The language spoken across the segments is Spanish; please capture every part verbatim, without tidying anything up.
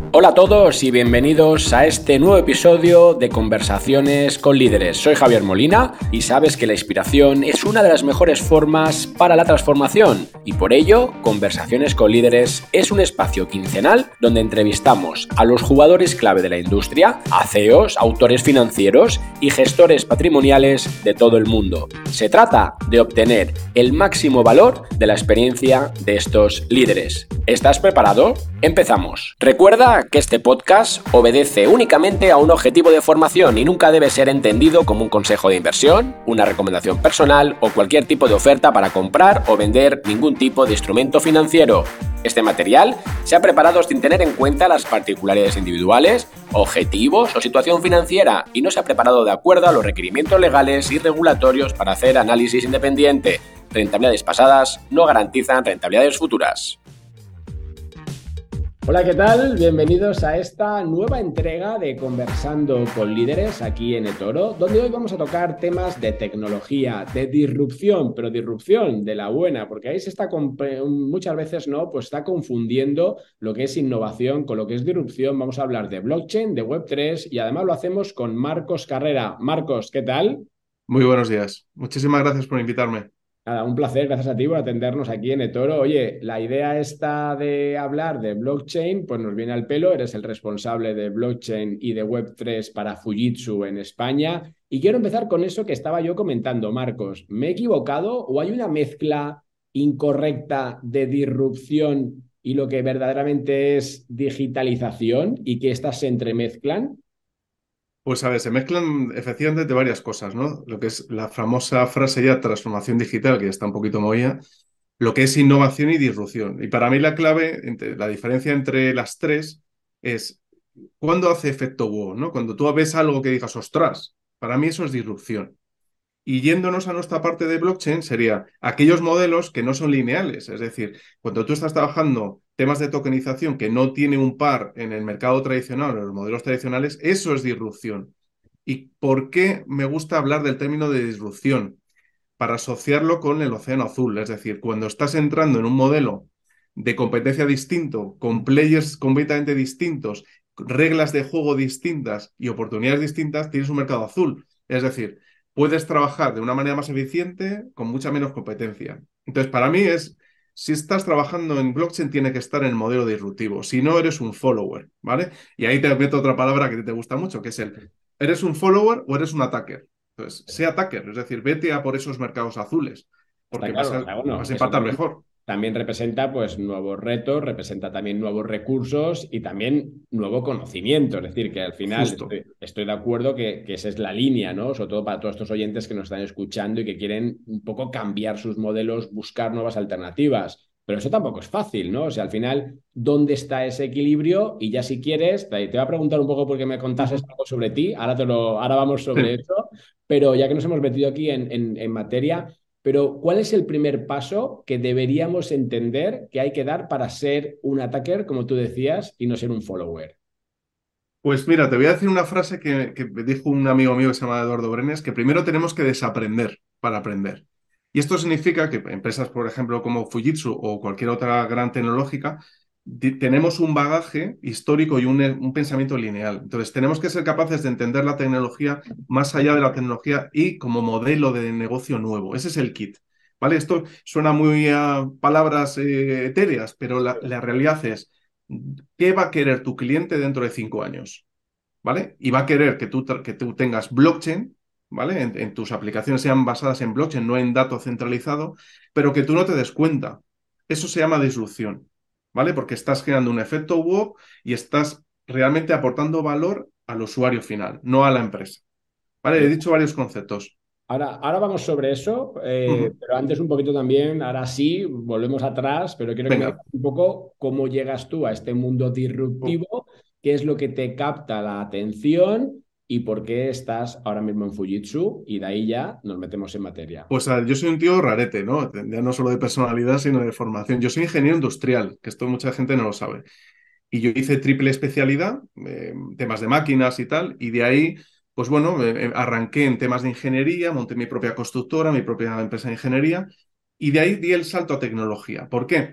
Hola a todos y bienvenidos a este nuevo episodio de Conversaciones con Líderes. Soy Javier Molina y sabes que la inspiración es una de las mejores formas para la transformación y por ello Conversaciones con Líderes es un espacio quincenal donde entrevistamos a los jugadores clave de la industria, a C E Os, autores financieros y gestores patrimoniales de todo el mundo. Se trata de obtener el máximo valor de la experiencia de estos líderes. ¿Estás preparado? Empezamos. Recuerda que este podcast obedece únicamente a un objetivo de formación y nunca debe ser entendido como un consejo de inversión, una recomendación personal o cualquier tipo de oferta para comprar o vender ningún tipo de instrumento financiero. Este material se ha preparado sin tener en cuenta las particularidades individuales, objetivos o situación financiera y no se ha preparado de acuerdo a los requerimientos legales y regulatorios para hacer análisis independiente. Rentabilidades pasadas no garantizan rentabilidades futuras. Hola, ¿qué tal? Bienvenidos a esta nueva entrega de Conversando con Líderes aquí en eToro, donde hoy vamos a tocar temas de tecnología, de disrupción, pero disrupción de la buena, porque ahí se está, muchas veces no, pues está confundiendo lo que es innovación con lo que es disrupción. Vamos a hablar de blockchain, de web tres y además lo hacemos con Marcos Carrera. Marcos, ¿qué tal? Muy buenos días. Muchísimas gracias por invitarme. Nada, un placer, gracias a ti por atendernos aquí en eToro. Oye, la idea esta de hablar de blockchain, pues nos viene al pelo. Eres el responsable de blockchain y de web tres para Fujitsu en España. Y quiero empezar con eso que estaba yo comentando, Marcos. ¿Me he equivocado o hay una mezcla incorrecta de disrupción y lo que verdaderamente es digitalización y que estas se entremezclan? Pues a ver, se mezclan efectivamente de varias cosas, ¿no? Lo que es la famosa frase ya transformación digital, que ya está un poquito movida, lo que es innovación y disrupción. Y para mí la clave, entre, la diferencia entre las tres es cuándo hace efecto wow, ¿no? Cuando tú ves algo que digas, ostras, para mí eso es disrupción. Y yéndonos a nuestra parte de blockchain, sería aquellos modelos que no son lineales. Es decir, cuando tú estás trabajando temas de tokenización que no tiene un par en el mercado tradicional o en los modelos tradicionales, eso es disrupción. ¿Y por qué me gusta hablar del término de disrupción? Para asociarlo con el océano azul. Es decir, cuando estás entrando en un modelo de competencia distinto, con players completamente distintos, reglas de juego distintas y oportunidades distintas, tienes un mercado azul. Es decir, puedes trabajar de una manera más eficiente con mucha menos competencia. Entonces, para mí es, si estás trabajando en blockchain, tiene que estar en el modelo disruptivo. Si no, eres un follower, ¿vale? Y ahí te meto otra palabra que te gusta mucho, que es el, ¿eres un follower o eres un attacker? Entonces, sea attacker, es decir, vete a por esos mercados azules, Está porque vas claro, o a, sea, bueno, vas a eso impactar también, mejor. también representa pues nuevos retos, representa también nuevos recursos y también nuevo conocimiento. Es decir, que al final Justo. estoy, estoy de acuerdo que, que esa es la línea, ¿no? Sobre todo para todos estos oyentes que nos están escuchando y que quieren un poco cambiar sus modelos, buscar nuevas alternativas. Pero eso tampoco es fácil, ¿no? O sea, al final, ¿dónde está ese equilibrio? Y ya si quieres, te, te voy a preguntar un poco porque me contases Ujú. algo sobre ti, ahora, te lo, ahora vamos sobre Sí. eso, pero ya que nos hemos metido aquí en, en, en materia. Pero, ¿cuál es el primer paso que deberíamos entender que hay que dar para ser un attacker, como tú decías, y no ser un follower? Pues mira, te voy a decir una frase que, que me dijo un amigo mío que se llama Eduardo Brenes, que primero tenemos que desaprender para aprender. Y esto significa que empresas, por ejemplo, como Fujitsu o cualquier otra gran tecnológica, di- tenemos un bagaje histórico y un, un pensamiento lineal. Entonces, tenemos que ser capaces de entender la tecnología más allá de la tecnología y como modelo de negocio nuevo. Ese es el kit. ¿Vale? Esto suena muy a palabras eh, etéreas, pero la la realidad es ¿qué va a querer tu cliente dentro de cinco años? ¿Vale? Y va a querer que tú, que tú tengas blockchain, ¿vale? En, en tus aplicaciones sean basadas en blockchain, no en dato centralizado, pero que tú no te des cuenta. Eso se llama disrupción, ¿vale? Porque estás creando un efecto wow y estás realmente aportando valor al usuario final, no a la empresa. ¿Vale? He dicho varios conceptos. Ahora, ahora vamos sobre eso, eh, Ujú. pero antes un poquito también, ahora sí, volvemos atrás, pero quiero que me Venga. digas un poco cómo llegas tú a este mundo disruptivo, qué es lo que te capta la atención y por qué estás ahora mismo en Fujitsu, y de ahí ya nos metemos en materia. Pues a ver, yo soy un tío rarete, ¿no? Ya no solo de personalidad, sino de formación. Yo soy ingeniero industrial, que esto mucha gente no lo sabe. Y yo hice triple especialidad, eh, temas de máquinas y tal, y de ahí, pues bueno, eh, arranqué en temas de ingeniería, monté mi propia constructora, mi propia empresa de ingeniería, y de ahí di el salto a tecnología. ¿Por qué?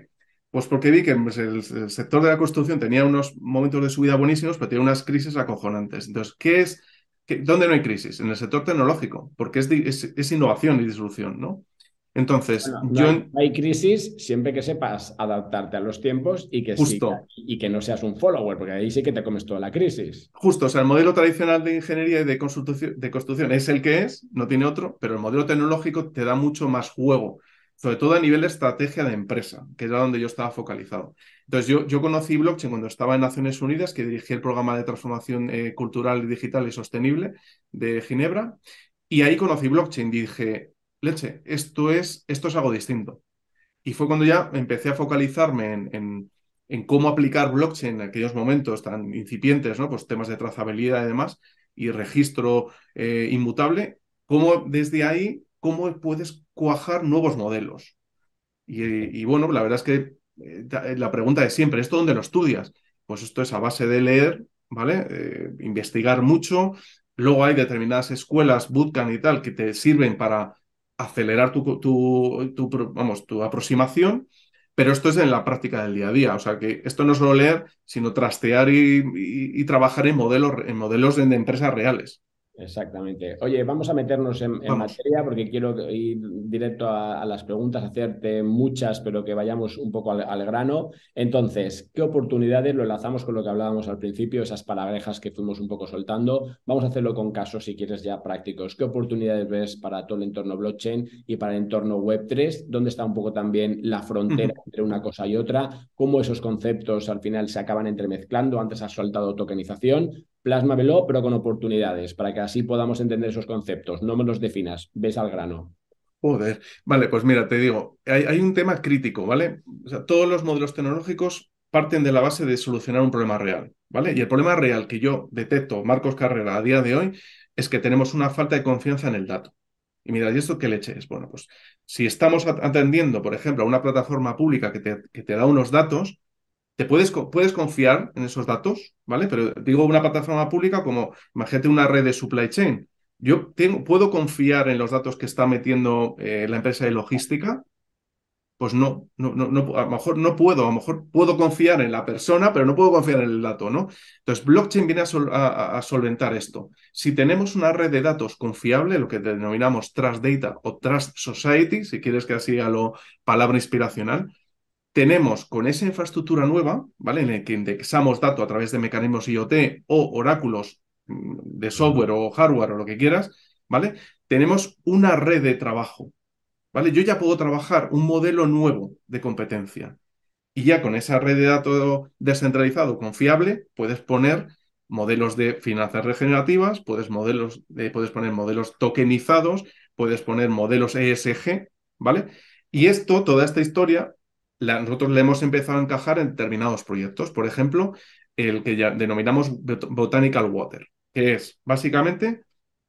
Pues porque vi que pues, el, el sector de la construcción tenía unos momentos de subida buenísimos, pero tiene unas crisis acojonantes. Entonces, ¿qué es? Qué, ¿dónde no hay crisis? En el sector tecnológico, porque es, di- es, es innovación y disrupción, ¿no? Entonces, Bueno, no yo hay, en- no hay crisis siempre que sepas adaptarte a los tiempos y que siga, justo, y que no seas un follower, porque ahí sí que te comes toda la crisis. justo, o sea, el modelo tradicional de ingeniería y de construcción, de construcción es el que es, no tiene otro, pero el modelo tecnológico te da mucho más juego, sobre todo a nivel de estrategia de empresa, que era donde yo estaba focalizado. Entonces, yo, yo conocí blockchain cuando estaba en Naciones Unidas, que dirigí el programa de transformación eh, cultural, digital y sostenible de Ginebra, y ahí conocí blockchain y dije, leche, esto es, esto es algo distinto. Y fue cuando ya empecé a focalizarme en, en- en cómo aplicar blockchain en aquellos momentos tan incipientes, ¿no? Pues temas de trazabilidad y demás, y registro eh, inmutable, cómo desde ahí, cómo puedes cuajar nuevos modelos. Y, y bueno, la verdad es que eh, la pregunta de siempre, ¿esto dónde lo estudias? Pues esto es a base de leer, ¿vale? Eh, investigar mucho. Luego hay determinadas escuelas, bootcamp y tal, que te sirven para acelerar tu, tu, tu, vamos, tu aproximación, pero esto es en la práctica del día a día. O sea que esto no es solo leer, sino trastear y, y- y trabajar en modelos, en modelos de, de empresas reales. Exactamente. Oye, vamos a meternos en, en Vamos. materia porque quiero ir directo a, a las preguntas, hacerte muchas, pero que vayamos un poco al, al grano. Entonces, ¿qué oportunidades lo enlazamos con lo que hablábamos al principio, esas palabrejas que fuimos un poco soltando? Vamos a hacerlo con casos, si quieres, ya prácticos. ¿Qué oportunidades ves para todo el entorno blockchain y para el entorno web tres? ¿Dónde está un poco también la frontera entre una cosa y otra? ¿Cómo esos conceptos al final se acaban entremezclando? Antes has soltado tokenización. Plásmamelo, pero con oportunidades, para que así podamos entender esos conceptos. No me los definas, ves al grano. Joder. Vale, pues mira, te digo, hay, hay un tema crítico, ¿vale? O sea, todos los modelos tecnológicos parten de la base de solucionar un problema real, ¿vale? Y el problema real que yo detecto, Marcos Carrera, a día de hoy, es que tenemos una falta de confianza en el dato. Y mira, ¿y esto qué leche es? Bueno, pues si estamos at- atendiendo, por ejemplo, a una plataforma pública que te, que te da unos datos, te puedes, co- puedes confiar en esos datos, ¿vale? Pero digo una plataforma pública como, imagínate una red de supply chain. Yo tengo, ¿puedo confiar en los datos que está metiendo eh, la empresa de logística? Pues no, no, no, no, a lo mejor no puedo, a lo mejor puedo confiar en la persona, pero no puedo confiar en el dato, ¿no? Entonces, blockchain viene a, sol- a- a solventar esto. Si tenemos una red de datos confiable, lo que denominamos Trust Data o Trust Society, si quieres que así a lo palabra inspiracional, tenemos con esa infraestructura nueva, ¿vale? En el que indexamos datos a través de mecanismos IoT o oráculos mm, de software o hardware o lo que quieras, ¿vale? Tenemos una red de trabajo, ¿vale? Yo ya puedo trabajar un modelo nuevo de competencia y ya con esa red de datos descentralizado, confiable, puedes poner modelos de finanzas regenerativas, puedes, modelos de, puedes poner modelos tokenizados, puedes poner modelos E S G, ¿vale? Y esto, toda esta historia, la, nosotros le hemos empezado a encajar en determinados proyectos. Por ejemplo, el que ya denominamos Botanical Water, que es básicamente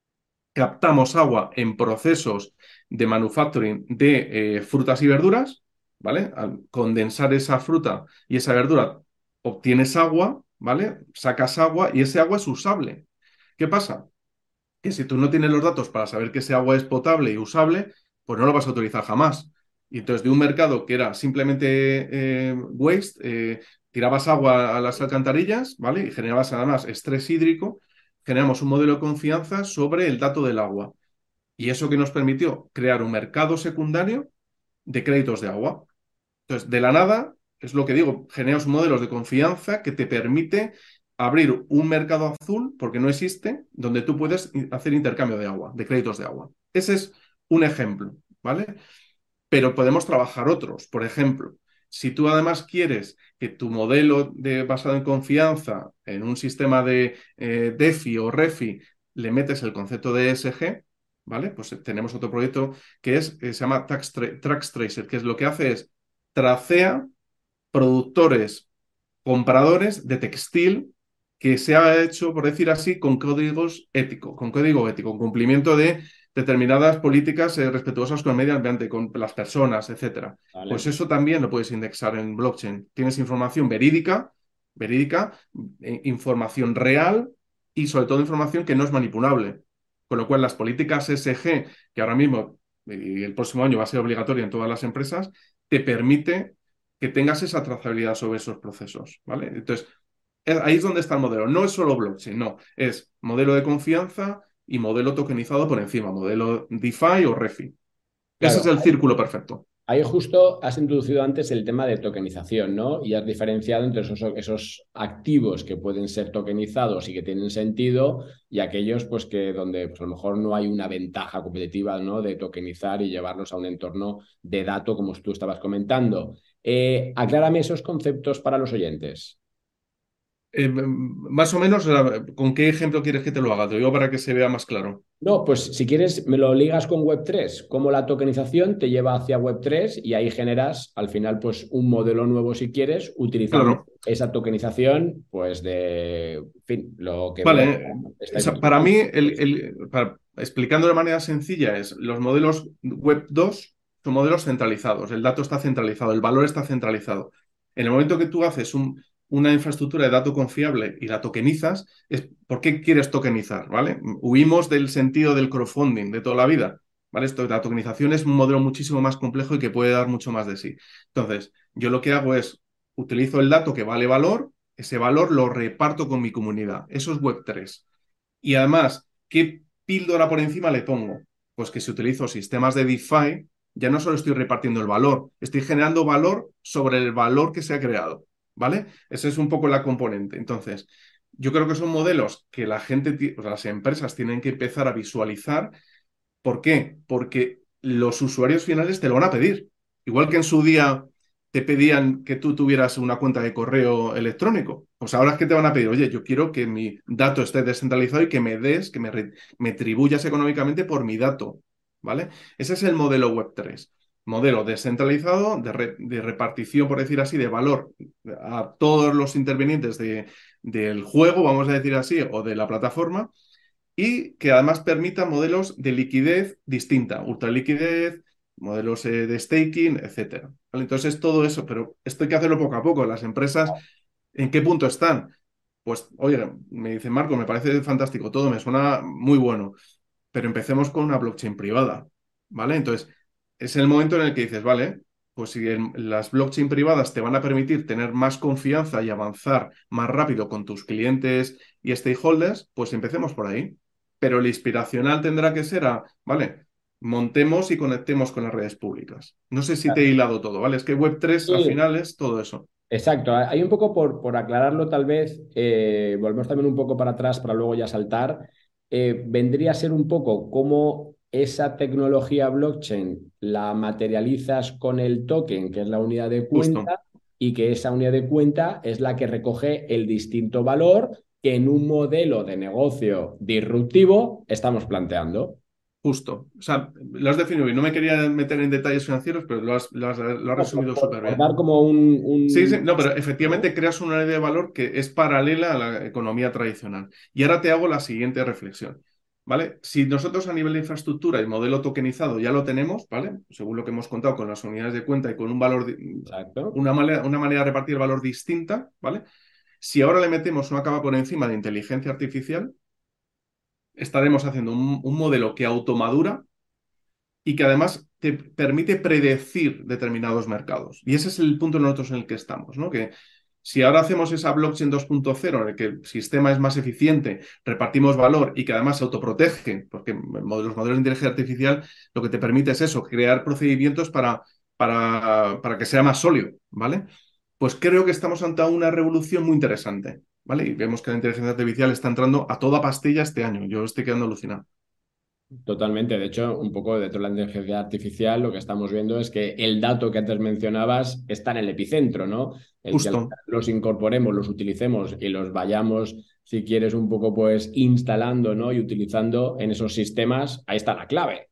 captamos agua en procesos de manufacturing de eh, frutas y verduras, ¿vale? Al condensar esa fruta y esa verdura, obtienes agua, ¿vale? Sacas agua y ese agua es usable. ¿Qué pasa? Que si tú no tienes los datos para saber que ese agua es potable y usable, pues no lo vas a utilizar jamás. Y entonces de un mercado que era simplemente eh, waste, eh, tirabas agua a las alcantarillas, ¿vale? Y generabas además estrés hídrico, generamos un modelo de confianza sobre el dato del agua. Y eso que nos permitió crear un mercado secundario de créditos de agua. Entonces, de la nada, es lo que digo, generas modelos de confianza que te permite abrir un mercado azul, porque no existe, donde tú puedes hacer intercambio de agua, de créditos de agua. Ese es un ejemplo, ¿vale? Pero podemos trabajar otros. Por ejemplo, si tú además quieres que tu modelo de, basado en confianza en un sistema de eh, DeFi o ReFi le metes el concepto de E S G, ¿vale? Pues tenemos otro proyecto que es, eh, se llama Tax Tra Trax Tracer, que es lo que hace es tracea productores, compradores de textil que se ha hecho, por decir así, con códigos éticos, con código ético, con cumplimiento de determinadas políticas eh, respetuosas con el medio ambiente, con las personas, etcétera. Pues ¿Vale? eso también lo puedes indexar en blockchain. Tienes información verídica, verídica, eh, información real y sobre todo información que no es manipulable. Con lo cual las políticas E S G, que ahora mismo y el próximo año va a ser obligatoria en todas las empresas, te permite que tengas esa trazabilidad sobre esos procesos, ¿vale? Entonces, ahí es donde está el modelo. No es solo blockchain, no. Es modelo de confianza y modelo tokenizado por encima, modelo DeFi o ReFi. Ese es Claro, el círculo perfecto. ahí justo has introducido antes el tema de tokenización, ¿no? Y has diferenciado entre esos, esos activos que pueden ser tokenizados y que tienen sentido y aquellos pues que donde pues, a lo mejor no hay una ventaja competitiva, ¿no? De tokenizar y llevarlos a un entorno de dato como tú estabas comentando. Eh, aclárame esos conceptos para los oyentes. Eh, más o menos, ¿con qué ejemplo quieres que te lo haga? Te lo digo para que se vea más claro. No, pues si quieres me lo ligas con web tres, cómo la tokenización te lleva hacia web tres y ahí generas al final pues un modelo nuevo si quieres utilizando Claro. esa tokenización pues de, en fin, lo que Vale, vos eh, estáis esa- para mí, utilizando. el, el- para- explicando de manera sencilla, es los modelos web dos son modelos centralizados, el dato está centralizado, el valor está centralizado. En el momento que tú haces un- una infraestructura de dato confiable y la tokenizas, es ¿por qué quieres tokenizar? ¿Vale? Huimos del sentido del crowdfunding de toda la vida. ¿Vale? Esto, la tokenización es un modelo muchísimo más complejo y que puede dar mucho más de sí. Entonces, yo lo que hago es utilizo el dato que vale valor, ese valor lo reparto con mi comunidad. Eso es web tres. Y además, ¿qué píldora por encima le pongo? Pues que si utilizo sistemas de DeFi, ya no solo estoy repartiendo el valor, estoy generando valor sobre el valor que se ha creado. ¿Vale? Esa es un poco la componente. Entonces, yo creo que son modelos que la gente, o sea, las empresas tienen que empezar a visualizar. ¿Por qué? Porque los usuarios finales te lo van a pedir. Igual que en su día te pedían que tú tuvieras una cuenta de correo electrónico. Pues ahora es que te van a pedir, oye, yo quiero que mi dato esté descentralizado y que me des, que me, re- me tribuyas económicamente por mi dato. ¿Vale? Ese es el modelo web tres. Modelo descentralizado, de, re- de repartición, por decir así, de valor a todos los intervinientes de- del juego, vamos a decir así, o de la plataforma y que además permita modelos de liquidez distinta, ultraliquidez, modelos eh, de staking, etcétera. ¿Vale? Entonces, todo eso, pero esto hay que hacerlo poco a poco. Las empresas, ¿en qué punto están? Pues, oye, me dice Marco, me parece fantástico, todo me suena muy bueno, pero empecemos con una blockchain privada, ¿vale? Entonces, es el momento en el que dices, vale, pues si el- las blockchain privadas te van a permitir tener más confianza y avanzar más rápido con tus clientes y stakeholders, pues empecemos por ahí. Pero el inspiracional tendrá que ser a, vale, montemos y conectemos con las redes públicas. No sé si te he hilado todo, ¿vale? Es que web tres al Sí, final es todo eso. exacto. Hay un poco por, por aclararlo, tal vez, eh, volvemos también un poco para atrás para luego ya saltar. Eh, vendría a ser un poco cómo esa tecnología blockchain la materializas con el token, que es la unidad de Justo. cuenta, y que esa unidad de cuenta es la que recoge el distinto valor que en un modelo de negocio disruptivo estamos planteando. Justo. O sea, lo has definido bien. No me quería meter en detalles financieros, pero lo has, lo has- lo has No, por, resumido por- súper por bien. dar como un, Sí, sí, un- no, pero efectivamente creas una red de valor que es paralela a la economía tradicional. Y ahora te hago la siguiente reflexión, ¿vale? Si nosotros a nivel de infraestructura y modelo tokenizado ya lo tenemos, ¿vale? Según lo que hemos contado con las unidades de cuenta y con un valor, di- Exacto. una manera, una manera de repartir el valor distinta, ¿vale? Si ahora le metemos una capa por encima de inteligencia artificial, estaremos haciendo un, un modelo que automadura y que además te permite predecir determinados mercados. Y ese es el punto nosotros en el que estamos, ¿no? Que si ahora hacemos esa blockchain dos punto cero en el que el sistema es más eficiente, repartimos valor y que además se autoprotege, porque los modelos de inteligencia artificial lo que te permite es eso, crear procedimientos para, para, para que sea más sólido, ¿vale? Pues creo que estamos ante una revolución muy interesante, ¿vale? Y vemos que la inteligencia artificial está entrando a toda pastilla este año. Yo estoy quedando alucinado. Totalmente. De hecho, un poco dentro de la inteligencia artificial, lo que estamos viendo es que el dato que antes mencionabas está en el epicentro, ¿no? El que al Justo. final los incorporemos, los utilicemos y los vayamos, si quieres, un poco pues instalando, ¿no? Y utilizando en esos sistemas, ahí está la clave.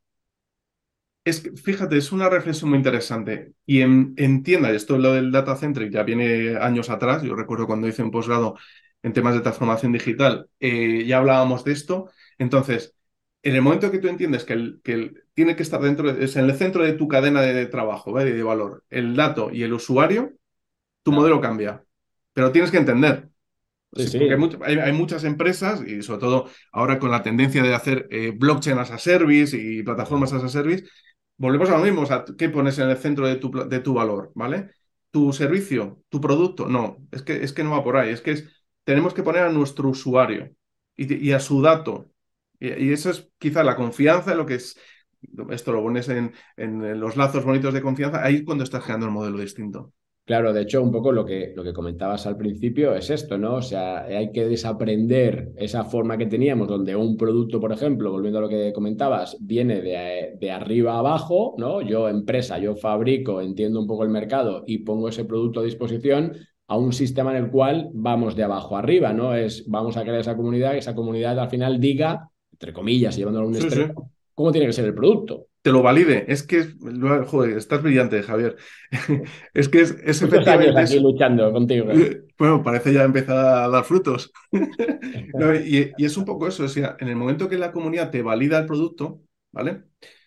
Es que, fíjate, es una reflexión muy interesante. Y en, entienda, esto lo del data centric ya viene años atrás. Yo recuerdo cuando hice un posgrado en temas de transformación digital, eh, ya hablábamos de esto. Entonces, en el momento que tú entiendes que, el, que el- tiene que estar dentro, de- es en el centro de tu cadena de, de trabajo, ¿vale? De valor, el dato y el usuario, tu Claro. modelo cambia. Pero tienes que entender. Sí, Sí, sí, porque hay, much- hay- hay muchas empresas, y sobre todo ahora con la tendencia de hacer eh, blockchain as a service y plataformas as a service, volvemos a lo mismo. O sea, ¿qué pones en el centro de tu, pla- de tu valor? ¿Vale? tu servicio, tu producto. No, es que, es que no va por ahí. Es que es, tenemos que poner a nuestro usuario y, y a su dato. Y, y eso es quizá la confianza, lo que es, esto lo pones en, en los lazos bonitos de confianza, ahí es cuando estás creando el modelo distinto. Claro, de hecho, un poco lo que, lo que comentabas al principio es esto, ¿no? O sea, hay que desaprender esa forma que teníamos, donde un producto, por ejemplo, volviendo a lo que comentabas, viene de, de arriba a abajo, ¿no? Yo, empresa, yo fabrico, entiendo un poco el mercado y pongo ese producto a disposición a un sistema en el cual vamos de abajo a arriba, ¿no? Es, vamos a crear esa comunidad y esa comunidad al final diga, entre comillas, llevándolo a un Sí, sí. extremo, cómo tiene que ser el producto. Te lo valide. Es que, es- lo- joder, estás brillante, Javier. Es que es, es Muchos años efectivamente aquí eso. luchando contigo. Eh, Bueno, parece ya empezar a dar frutos. No, y, y es un poco eso, o sea, en el momento que la comunidad te valida el producto, ¿vale?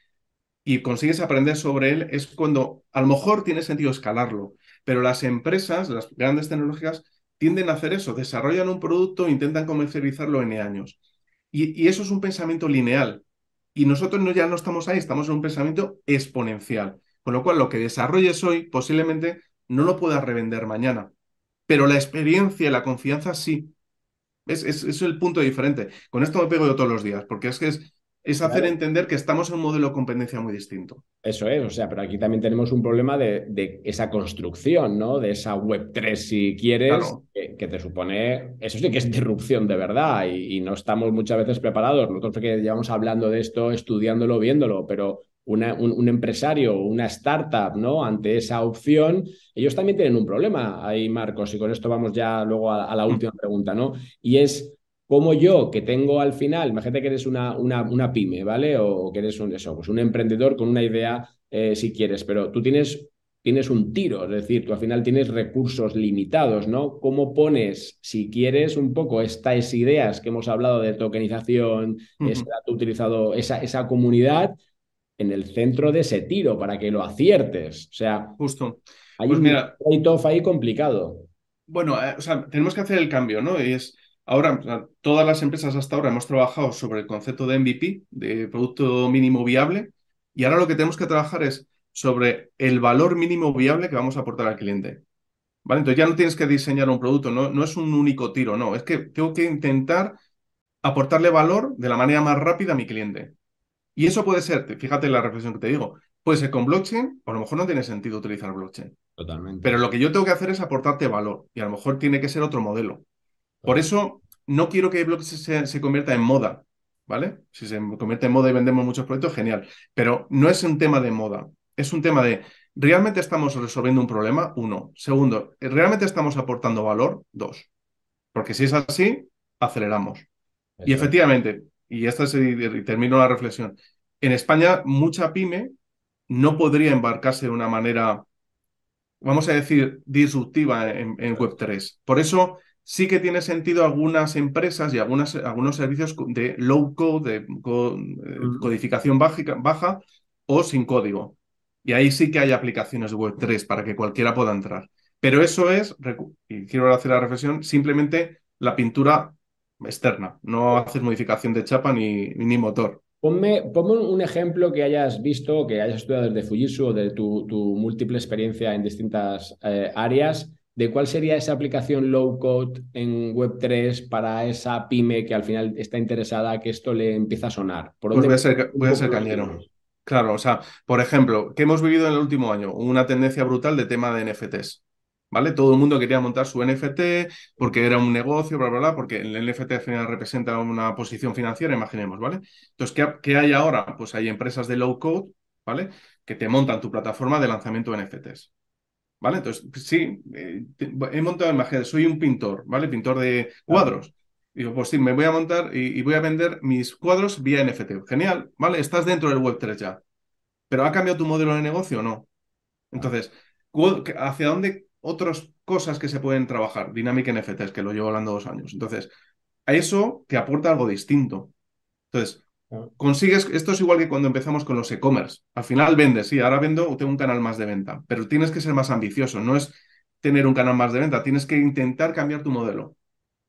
Y consigues aprender sobre él, es cuando a lo mejor tiene sentido escalarlo. Pero las empresas, las grandes tecnológicas, tienden a hacer eso, desarrollan un producto, intentan comercializarlo en años. Y, y eso es un pensamiento lineal. Y nosotros no, ya no estamos ahí, estamos en un pensamiento exponencial. Con lo cual, lo que desarrolles hoy posiblemente no lo puedas revender mañana. Pero la experiencia y la confianza sí. Es, es, es el punto diferente. Con esto me pego yo todos los días, porque es que es, es hacer Claro. entender que estamos en un modelo de competencia muy distinto. Eso es, o sea, pero aquí también tenemos un problema de, de esa construcción, ¿no? De esa web tres si quieres, Claro. que, que te supone, eso sí que es disrupción de verdad y, y no estamos muchas veces preparados. Nosotros que llevamos hablando de esto, estudiándolo, viéndolo, pero una- un, un empresario, una startup, ¿no? Ante esa opción, ellos también tienen un problema ahí, Marcos, y con esto vamos ya luego a, a la Mm. última pregunta, ¿no? Y es como yo, que tengo al final, imagínate que eres una, una, una pyme, ¿vale? O que eres un, eso, pues un emprendedor con una idea, eh, si quieres, pero tú tienes, tienes un tiro, es decir, tú al final tienes recursos limitados, ¿no? ¿Cómo pones, si quieres, un poco estas ideas que hemos hablado de tokenización, ese Ujú. dato utilizado, esa, esa comunidad en el centro de ese tiro para que lo aciertes? O sea, Justo. hay Pues un mira, trade-off ahí complicado. bueno, eh, o sea, tenemos que hacer el cambio, ¿no? Y es, ahora, o sea, todas las empresas hasta ahora hemos trabajado sobre el concepto de M V P, de producto mínimo viable, y ahora lo que tenemos que trabajar es sobre el valor mínimo viable que vamos a aportar al cliente. ¿Vale? Entonces ya no tienes que diseñar un producto, no, no es un único tiro, no, es que tengo que intentar aportarle valor de la manera más rápida a mi cliente. Y eso puede ser, fíjate la reflexión que te digo, puede ser con blockchain, o a lo mejor no tiene sentido utilizar blockchain. Pero Totalmente. lo que yo tengo que hacer es aportarte valor, y a lo mejor tiene que ser otro modelo. Por Total. eso no quiero que blockchain se, se convierta en moda, ¿vale? Si se convierte en moda y vendemos muchos proyectos, genial. Pero no es un tema de moda, es un tema de, ¿realmente estamos resolviendo un problema? Uno. Segundo, ¿realmente estamos aportando valor? Dos. Porque si es así, aceleramos. Y Eso es. efectivamente, y esta es, y termino la reflexión, en España mucha pyme no podría embarcarse de una manera, vamos a decir, disruptiva en, en Eso web es. tres. Por eso sí que tiene sentido algunas empresas y algunas, algunos servicios de low code, de co- eh, Mm. codificación baja, baja o sin código. Y ahí sí que hay aplicaciones de web tres para que cualquiera pueda entrar. Pero eso es, recu- y quiero hacer la reflexión, simplemente la pintura externa. No haces modificación de chapa ni, ni motor. Ponme, ponme un un ejemplo que hayas visto, que hayas estudiado desde Fujitsu o de tu, tu múltiple experiencia en distintas eh, áreas, de cuál sería esa aplicación low code en web tres para esa pyme que al final está interesada que esto le empieza a sonar. ¿Por Pues dónde voy a empiezan ser, un voy a poco ser los cañero. tiros? Claro, o sea, por ejemplo, ¿qué hemos vivido en el último año? Una tendencia brutal de tema de N F Ts. ¿Vale? Todo el mundo quería montar su N F T porque era un negocio, bla, bla, bla, porque el N F T al final representa una posición financiera, imaginemos, ¿vale? Entonces, ¿qué, qué hay ahora? Pues hay empresas de low code, ¿vale? Que te montan tu plataforma de lanzamiento de N F Ts. ¿Vale? Entonces, sí, eh, te- he montado, imagínate, soy un pintor, ¿vale? Pintor de Claro. cuadros. Digo, pues sí, me voy a montar y, y voy a vender mis cuadros vía N F T. Genial, ¿vale? Estás dentro del web tres ya. ¿Pero ha cambiado tu modelo de negocio o no? Claro. Entonces, cu- ¿hacia dónde otras cosas que se pueden trabajar? Dynamic N F Ts, que lo llevo hablando dos años. Entonces, a eso te aporta algo distinto. Entonces, Claro. consigues, esto es igual que cuando empezamos con los e-commerce. Al final vendes, sí, ahora vendo, tengo un canal más de venta, pero tienes que ser más ambicioso, no es tener un canal más de venta, tienes que intentar cambiar tu modelo.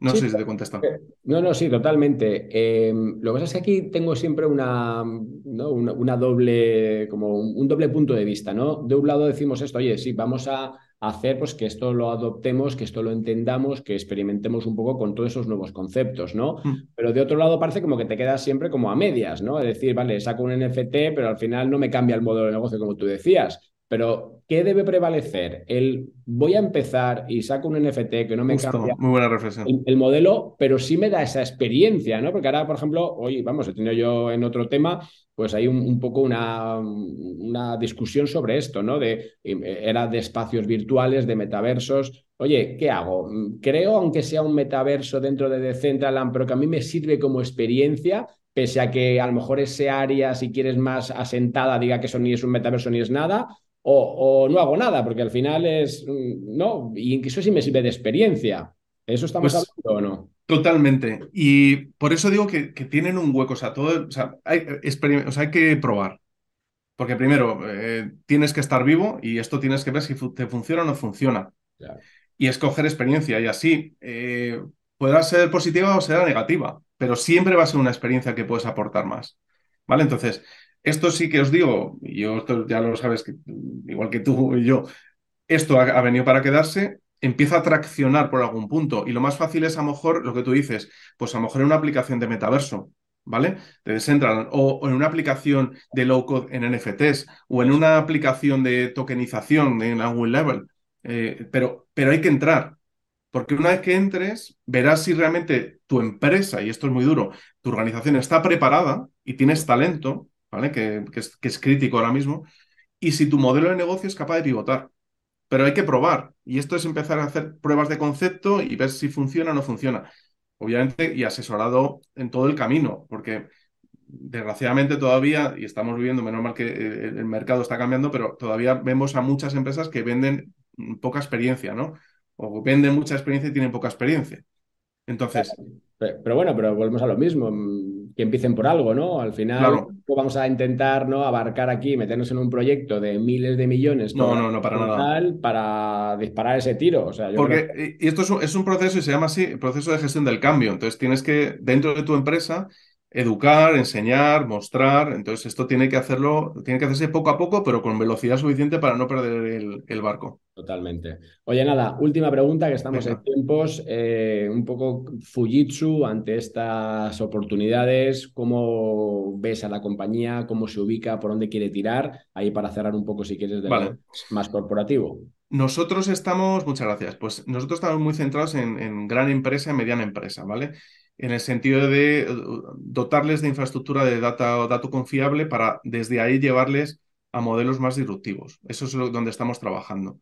No Sí, sé si te contesta. eh, no, no, sí, totalmente. Eh, lo que pasa es que aquí tengo siempre una, ¿no? una, una doble, como un, un doble punto de vista, ¿no? De un lado decimos esto, oye, sí, vamos a hacer pues que esto lo adoptemos, que esto lo entendamos, que experimentemos un poco con todos esos nuevos conceptos, ¿no? Mm. Pero de otro lado parece como que te quedas siempre como a medias, ¿no? Es decir, vale, saco un N F T, pero al final no me cambia el modelo de negocio como tú decías. Pero, ¿qué debe prevalecer? El voy a empezar y saco un N F T que no me Justo, cambia muy buena reflexión. el, el modelo, pero sí me da esa experiencia, ¿no? Porque ahora, por ejemplo, hoy, vamos, he tenido yo en otro tema, pues hay un, un poco una, una discusión sobre esto, ¿no? De, era de espacios virtuales, de metaversos. Oye, ¿qué hago? Creo, aunque sea un metaverso dentro de Decentraland, pero que a mí me sirve como experiencia, pese a que a lo mejor ese área, si quieres más asentada, diga que eso ni es un metaverso ni es nada, o, o no hago nada, porque al final es, no, y eso sí me sirve de experiencia. ¿Eso estamos hablando Pues o no? totalmente. Y por eso digo que, que tienen un hueco. O sea, todo, o sea, hay, experim- o sea, hay que probar. Porque primero, eh, tienes que estar vivo y esto tienes que ver si fu- te funciona o no funciona. Claro. Y escoger experiencia. Y así, eh, podrá ser positiva o será negativa, pero siempre va a ser una experiencia que puedes aportar más. ¿Vale? Entonces, esto sí que os digo, y yo esto ya lo sabes, que, igual que tú y yo, esto ha, ha venido para quedarse, empieza a traccionar por algún punto. Y lo más fácil es a lo mejor lo que tú dices, pues a lo mejor en una aplicación de metaverso, ¿vale? De Decentraland, o, o en una aplicación de low code en N F Ts, o en Eso, una aplicación de tokenización en algún level. Eh, pero, pero hay que entrar. Porque una vez que entres, verás si realmente tu empresa, y esto es muy duro, tu organización está preparada y tienes talento, ¿vale? Que, que es, que es crítico ahora mismo, y si tu modelo de negocio es capaz de pivotar. Pero hay que probar. Y esto es empezar a hacer pruebas de concepto y ver si funciona o no funciona. Obviamente, y asesorado en todo el camino, porque desgraciadamente todavía, y estamos viviendo, menos mal que el, el mercado está cambiando, pero todavía vemos a muchas empresas que venden poca experiencia, ¿no? O venden mucha experiencia y tienen poca experiencia. Entonces, Pe- pero bueno, pero volvemos a lo mismo, mm, que empiecen por algo, ¿no? Al final claro, pues vamos a intentar, ¿no? Abarcar aquí, meternos en un proyecto de miles de millones no, cobrando no, no, para por nada. tal para disparar ese tiro. O sea, yo creo que Porque, y esto es un, es un proceso y se llama así, el proceso de gestión del cambio. Entonces tienes que, dentro de tu empresa, educar, enseñar, mostrar. Entonces esto tiene que hacerlo, tiene que hacerse poco a poco, pero con velocidad suficiente para no perder el, el barco. totalmente. Oye, nada, última pregunta, que estamos en Venga. tiempos, eh, un poco Fujitsu ante estas oportunidades. ¿Cómo ves a la compañía? ¿Cómo se ubica? ¿Por dónde quiere tirar? Ahí para cerrar un poco, si quieres, del lado Vale. más corporativo. Nosotros estamos, muchas gracias, pues nosotros estamos muy centrados en, en gran empresa y mediana empresa, ¿vale? En el sentido de eh, dotarles de infraestructura de data, dato confiable para desde ahí llevarles a modelos más disruptivos. Eso es lo, donde estamos trabajando.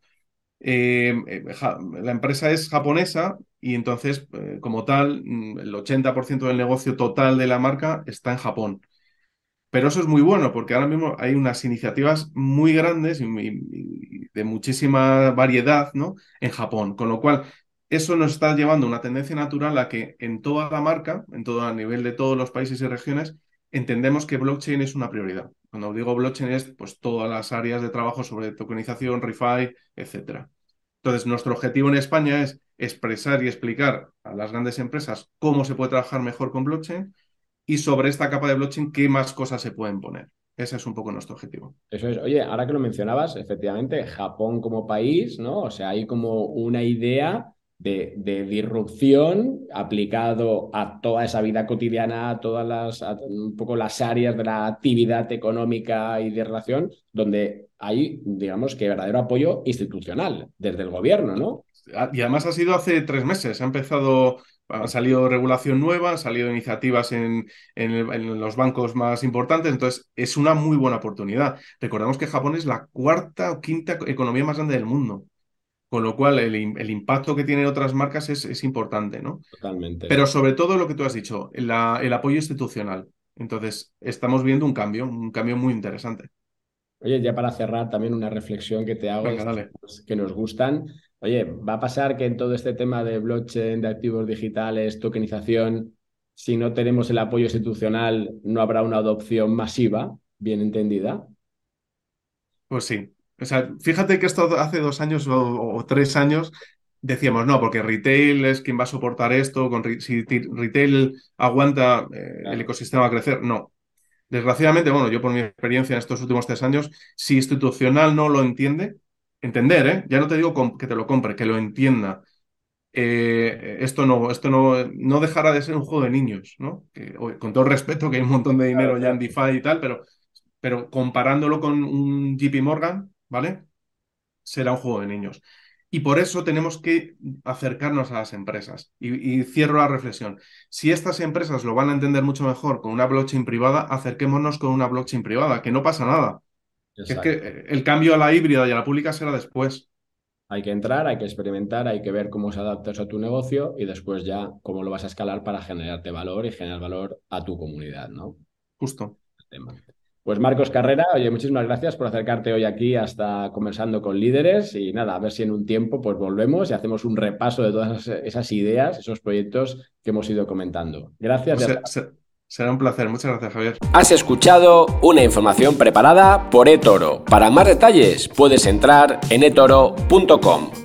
Eh, eh, ja- la empresa es japonesa y entonces, eh, como tal, mm, el ochenta por ciento del negocio total de la marca está en Japón. Pero eso es muy bueno porque ahora mismo hay unas iniciativas muy grandes y, muy- y de muchísima variedad, ¿no? En Japón. Con lo cual, eso nos está llevando a una tendencia natural a que en toda la marca, en todo a nivel de todos los países y regiones, entendemos que blockchain es una prioridad. Cuando digo blockchain es pues todas las áreas de trabajo sobre tokenización, refi, etcétera. Entonces, nuestro objetivo en España es expresar y explicar a las grandes empresas cómo se puede trabajar mejor con blockchain y sobre esta capa de blockchain qué más cosas se pueden poner. Ese es un poco nuestro objetivo. Eso es, oye, ahora que lo mencionabas, efectivamente, Japón como país, ¿no? O sea, hay como una idea de, de disrupción aplicado a toda esa vida cotidiana, a todas las, a un poco las áreas de la actividad económica y de relación, donde hay, digamos, que verdadero apoyo institucional desde el gobierno, ¿no? Y además ha sido hace tres meses. Ha empezado, ha salido regulación nueva, han salido iniciativas en, en el- en los bancos más importantes. Entonces, es una muy buena oportunidad. Recordemos que Japón es la cuarta o quinta economía más grande del mundo. Con lo cual, el, im- el impacto que tienen otras marcas es, es importante, ¿no? Totalmente. Pero sobre todo lo que tú has dicho, la- el apoyo institucional. Entonces, estamos viendo un cambio, un cambio muy interesante. Oye, ya para cerrar, también una reflexión que te hago de Venga, estas dale. cosas que nos gustan. Oye, ¿va a pasar que en todo este tema de blockchain, de activos digitales, tokenización, si no tenemos el apoyo institucional, no habrá una adopción masiva, bien entendida? Pues sí. O sea, fíjate que esto hace dos años o, o tres años decíamos, no, porque retail es quien va a soportar esto, con, si retail aguanta, eh, el Claro. ecosistema va a crecer. No. Desgraciadamente, bueno, yo por mi experiencia en estos últimos tres años, si institucional no lo entiende, entender, ¿eh? Ya no te digo que te lo compre, que lo entienda. Eh, esto no, esto no, no dejará de ser un juego de niños, ¿no? Que, con todo el respeto, que hay un montón de Claro, dinero ya en claro. DeFi y tal, pero, pero comparándolo con un J P Morgan, ¿vale? Será un juego de niños. Y por eso tenemos que acercarnos a las empresas. Y, y cierro la reflexión. Si estas empresas lo van a entender mucho mejor con una blockchain privada, acerquémonos con una blockchain privada, que no pasa nada. Que es que Exacto. eh, el cambio a la híbrida y a la pública será después. Hay que entrar, hay que experimentar, hay que ver cómo se adapta eso a tu negocio y después ya cómo lo vas a escalar para generarte valor y generar valor a tu comunidad, ¿no? Justo. El tema. Pues Marcos Carrera, oye, muchísimas gracias por acercarte hoy aquí hasta conversando con líderes y nada, a ver si en un tiempo pues volvemos y hacemos un repaso de todas esas ideas, esos proyectos que hemos ido comentando. Gracias y Pues hasta. se- se- será un placer. Muchas gracias, Javier. Has escuchado una información preparada por eToro. Para más detalles puedes entrar en etoro punto com.